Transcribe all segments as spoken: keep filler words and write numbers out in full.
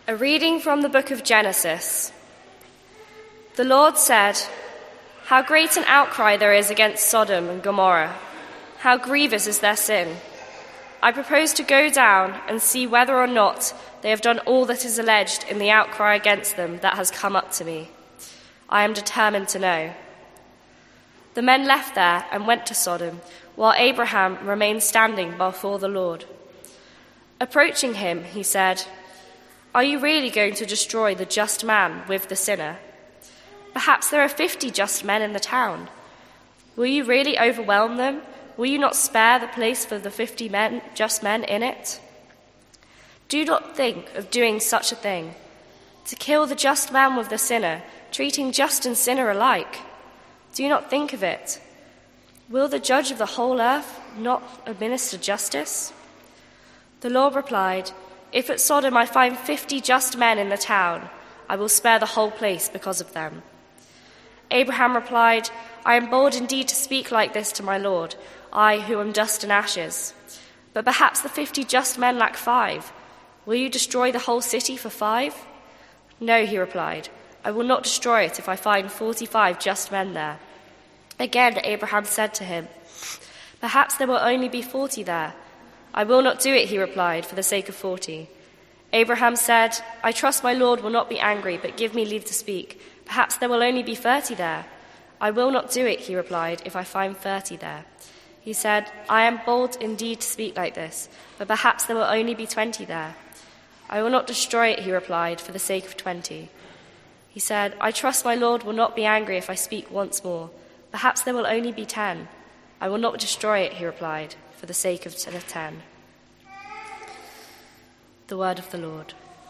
A reading from the book of Genesis. The Lord said, "How great an outcry there is against Sodom and Gomorrah! How grievous is their sin! I propose to go down and see whether or not they have done all that is alleged in the outcry against them that has come up to me. I am determined to know." The men left there and went to Sodom, while Abraham remained standing before the Lord. Approaching him, he said, "Are you really going to destroy the just man with the sinner? Perhaps there are fifty just men in the town. Will you really overwhelm them? Will you not spare the place for the fifty men, just men in it? Do not think of doing such a thing, to kill the just man with the sinner, treating just and sinner alike. Do not think of it. Will the judge of the whole earth not administer justice?" The Lord replied, "If at Sodom I find fifty just men in the town, I will spare the whole place because of them." Abraham replied, "I am bold indeed to speak like this to my Lord, I who am dust and ashes. But perhaps the fifty just men lack five. Will you destroy the whole city for five?" "No," he replied, "I will not destroy it if I find forty-five just men there." Again Abraham said to him, "Perhaps there will only be forty there." "I will not do it," he replied, "for the sake of forty." Abraham said, "I trust my Lord will not be angry, but give me leave to speak. Perhaps there will only be thirty there." "I will not do it," he replied, "if I find thirty there." He said, "I am bold indeed to speak like this, but perhaps there will only be twenty there." "I will not destroy it," he replied, "for the sake of twenty." He said, "I trust my Lord will not be angry if I speak once more. Perhaps there will only be ten." "I will not destroy it," he replied, "for the sake of ten." The word of the Lord.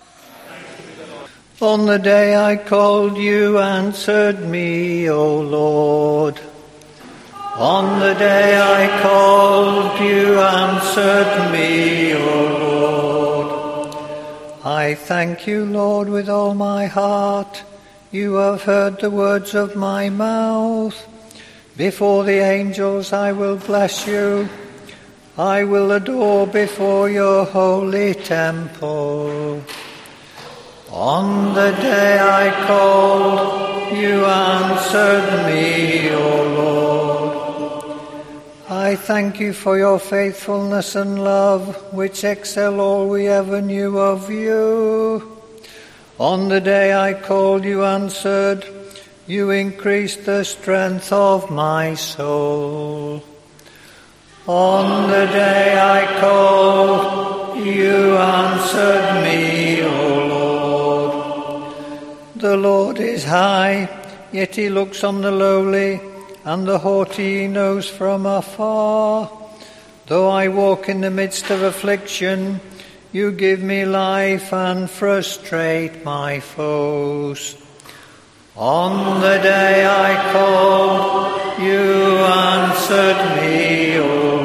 On the day I called, you answered me, O Lord. On the day I called, you answered me, O Lord. I thank you, Lord, with all my heart. You have heard the words of my mouth. Before the angels I will bless you. I will adore before your holy temple. On the day I called, you answered me, O Lord. I thank you for your faithfulness and love, which excel all we ever knew of you. On the day I called, you answered. You increased the strength of my soul. On the day I called, you answered me, O Lord. The Lord is high, yet he looks on the lowly, and the haughty he knows from afar. Though I walk in the midst of affliction, you give me life and frustrate my foes. On the day I called, you answered me, O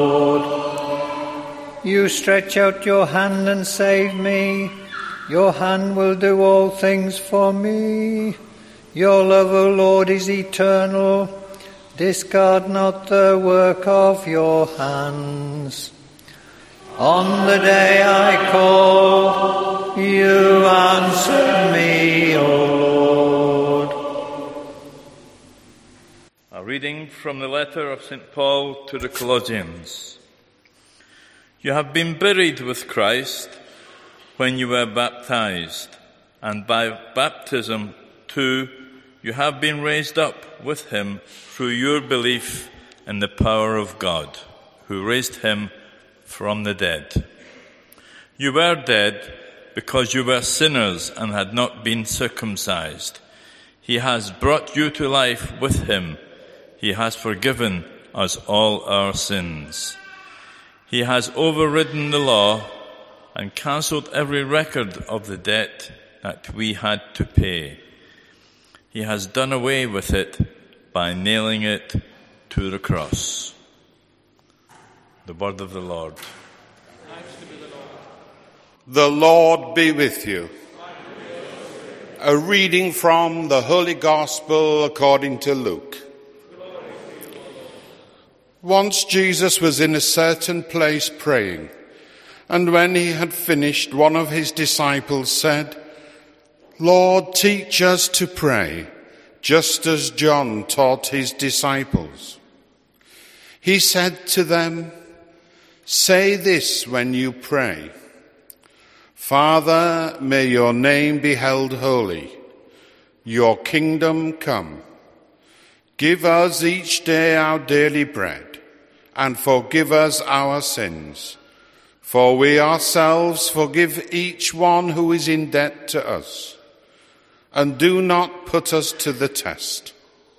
Lord. You stretch out your hand and save me. Your hand will do all things for me. Your love, O Lord, is eternal. Discard not the work of your hands. On the day I called, you answered me, O Lord. A reading from the letter of Saint Paul to the Colossians. You have been buried with Christ when you were baptized, and by baptism too you have been raised up with him through your belief in the power of God, who raised him from the dead. You were dead because you were sinners and had not been circumcised. He has brought you to life with him. He has forgiven us all our sins. He has overridden the law and cancelled every record of the debt that we had to pay. He has done away with it by nailing it to the cross. The word of the Lord. Thanks to be the Lord. The Lord be with you. A reading from the Holy Gospel according to Luke. Once Jesus was in a certain place praying, And when he had finished, one of his disciples said, "Lord, teach us to pray, just as John taught his disciples." He said to them, "Say this when you pray: Father, may your name be held holy. Your kingdom come. Give us each day our daily bread, and forgive us our sins, for we ourselves forgive each one who is in debt to us. And do not put us to the test."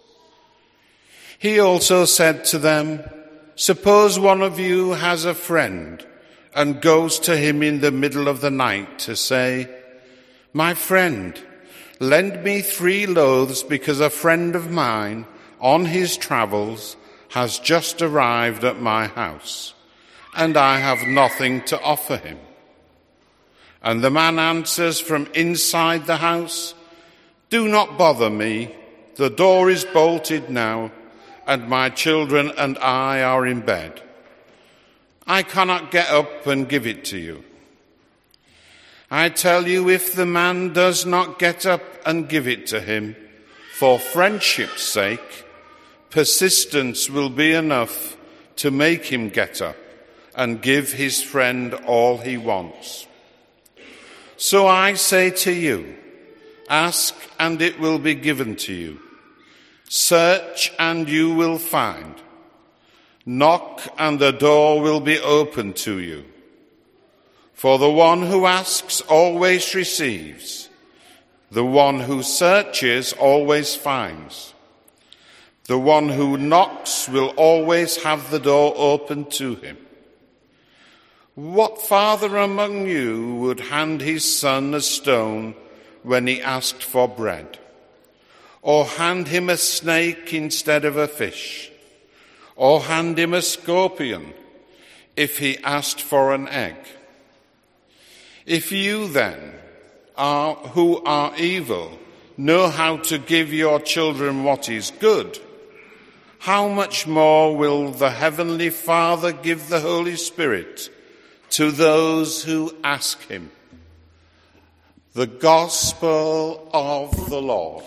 He also said to them, "Suppose one of you has a friend and goes to him in the middle of the night to say, 'My friend, lend me three loaves because a friend of mine on his travels has just arrived at my house, and I have nothing to offer him.' And the man answers from inside the house, 'Do not bother me. The door is bolted now, and my children and I are in bed. I cannot get up and give it to you.' I tell you, if the man does not get up and give it to him, for friendship's sake, persistence will be enough to make him get up and give his friend all he wants. So I say to you, ask and it will be given to you. Search and you will find. Knock and the door will be opened to you. For the one who asks always receives. The one who searches always finds. The one who knocks will always have the door opened to him. What father among you would hand his son a stone when he asked for bread? Or hand him a snake instead of a fish? Or hand him a scorpion if he asked for an egg? If you then, are, who are evil, know how to give your children what is good, how much more will the Heavenly Father give the Holy Spirit to those who ask him? The Gospel of the Lord.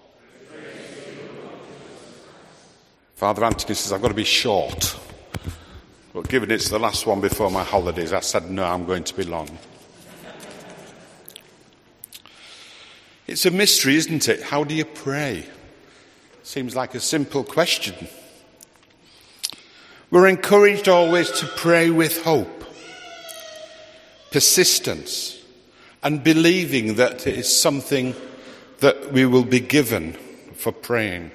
Father Anthony says, I've got to be short. But given it's the last one before my holidays, I said, no, I'm going to be long. It's a mystery, isn't it? How do you pray? Seems like a simple question. We're encouraged always to pray with hope, persistence, and believing that it is something that we will be given for praying.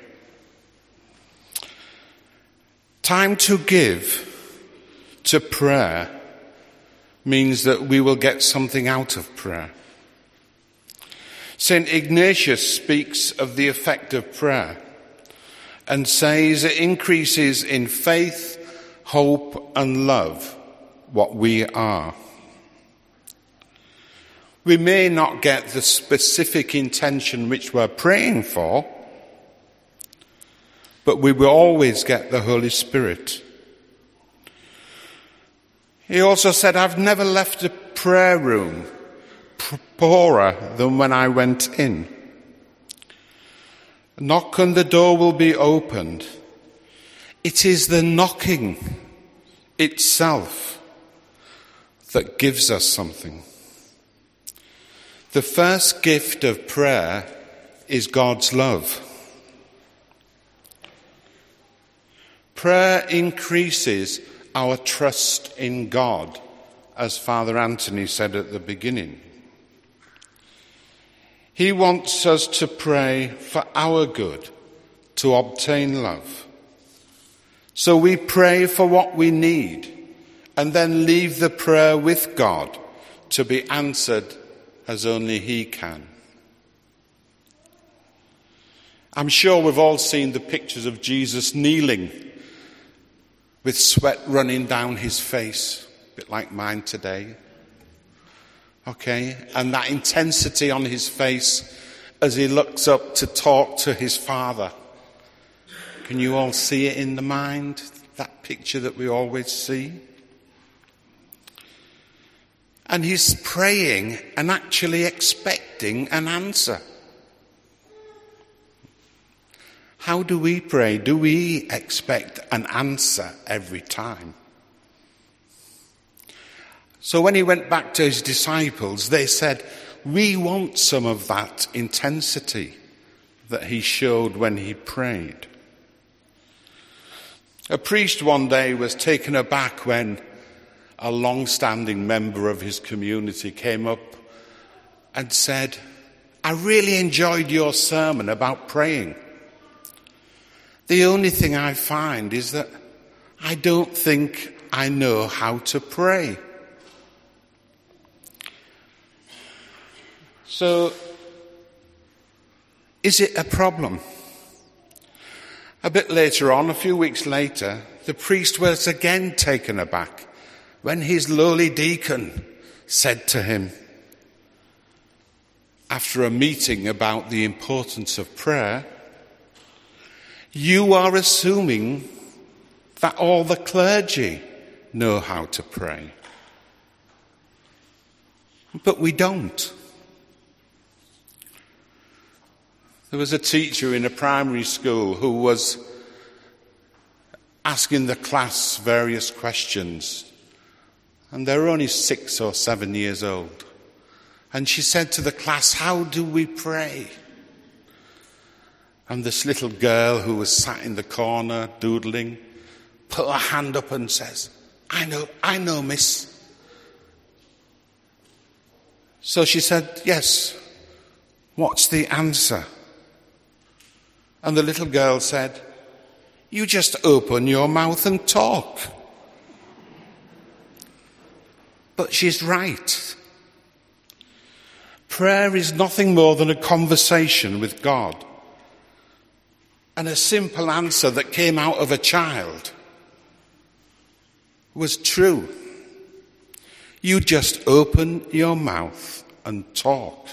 Time to give to prayer means that we will get something out of prayer. Saint Ignatius speaks of the effect of prayer and says it increases in faith, hope, and love what we are. We may not get the specific intention which we're praying for, but we will always get the Holy Spirit. He also said, I've never left a prayer room poorer than when I went in. Knock and the door will be opened. It is the knocking itself that gives us something. The first gift of prayer is God's love. Prayer increases our trust in God, as Father Anthony said at the beginning. He wants us to pray for our good, to obtain love. So we pray for what we need and then leave the prayer with God to be answered as only He can. I'm sure we've all seen the pictures of Jesus kneeling with sweat running down his face, a bit like mine today. Okay, and that intensity on his face as he looks up to talk to his Father. Can you all see it in the mind, that picture that we always see? And he's praying and actually expecting an answer. How do we pray? Do we expect an answer every time? So when he went back to his disciples, they said, we want some of that intensity that he showed when he prayed. A priest one day was taken aback when a long-standing member of his community came up and said, I really enjoyed your sermon about praying. The only thing I find is that I don't think I know how to pray. So, is it a problem? A bit later on, a few weeks later, the priest was again taken aback when his lowly deacon said to him, after a meeting about the importance of prayer, you are assuming that all the clergy know how to pray. But we don't. There was a teacher in a primary school who was asking the class various questions. And they were only six or seven years old. And she said to the class, how do we pray? And this little girl who was sat in the corner doodling put her hand up and says, I know, I know, miss. So she said, yes, what's the answer? And the little girl said, you just open your mouth and talk. But she's right. Prayer is nothing more than a conversation with God. And a simple answer that came out of a child was true. You just open your mouth and talk.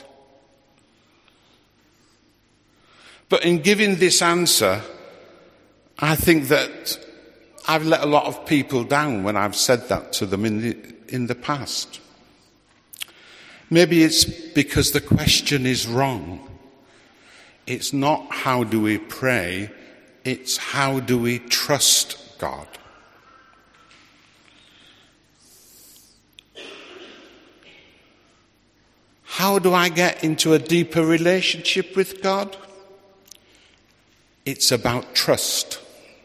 But in giving this answer, I think that I've let a lot of people down when I've said that to them in the, in the past. Maybe it's because the question is wrong. It's not how do we pray, it's how do we trust God. How do I get into a deeper relationship with God? It's about trust.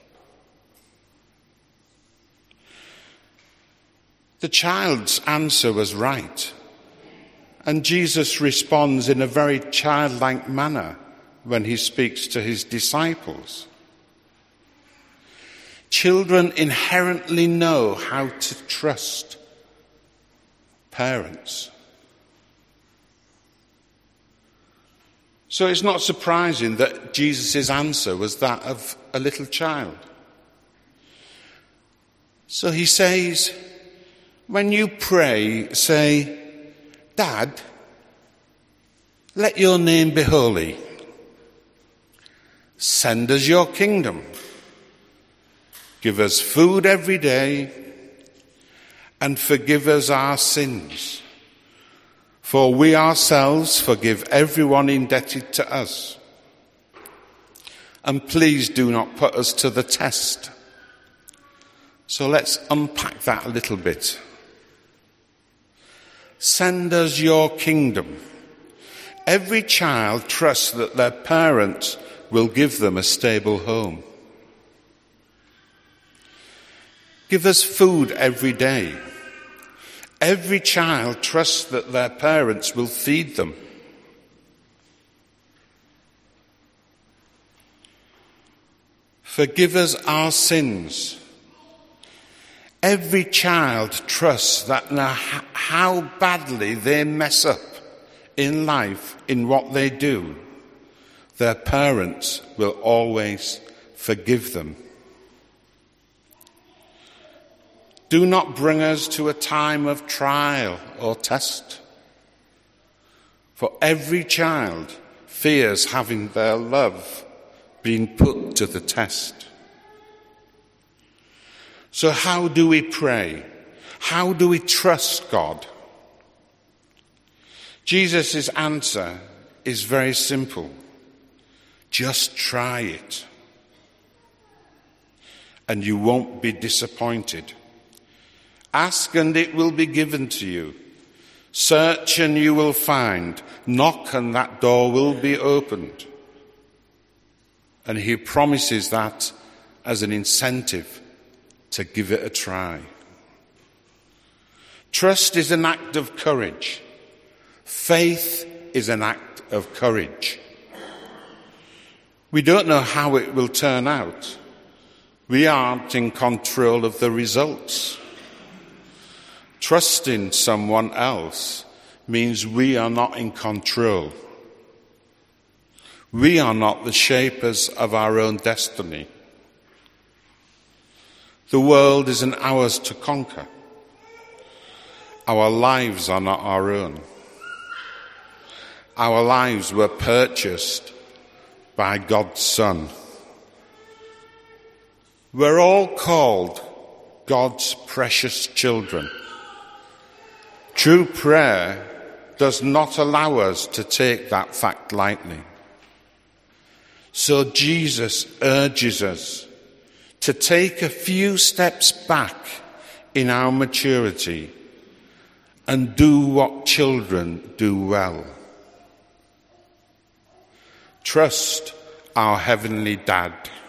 The child's answer was right. And Jesus responds in a very childlike manner when he speaks to his disciples. Children inherently know how to trust parents. So it's not surprising that Jesus' answer was that of a little child. So he says, when you pray, say, Dad, let your name be holy. Send us your kingdom. Give us food every day and forgive us our sins. For we ourselves forgive everyone indebted to us. And please do not put us to the test. So let's unpack that a little bit. Send us your kingdom. Every child trusts that their parents will give them a stable home. Give us food every day. Every child trusts that their parents will feed them. Forgive us our sins. Every child trusts that no matter how badly they mess up in life, in what they do, their parents will always forgive them. Do not bring us to a time of trial or test. For every child fears having their love being put to the test. So how do we pray? How do we trust God? Jesus' answer is very simple. Just try it. And you won't be disappointed. Ask and it will be given to you. Search and you will find. Knock and that door will be opened. And he promises that as an incentive to give it a try. Trust is an act of courage. Faith is an act of courage. We don't know how it will turn out. We aren't in control of the results. Trusting someone else means we are not in control. We are not the shapers of our own destiny. The world isn't ours to conquer. Our lives are not our own. Our lives were purchased by God's Son. We're all called God's precious children. True prayer does not allow us to take that fact lightly. So Jesus urges us to take a few steps back in our maturity and do what children do well. Trust our Heavenly Dad.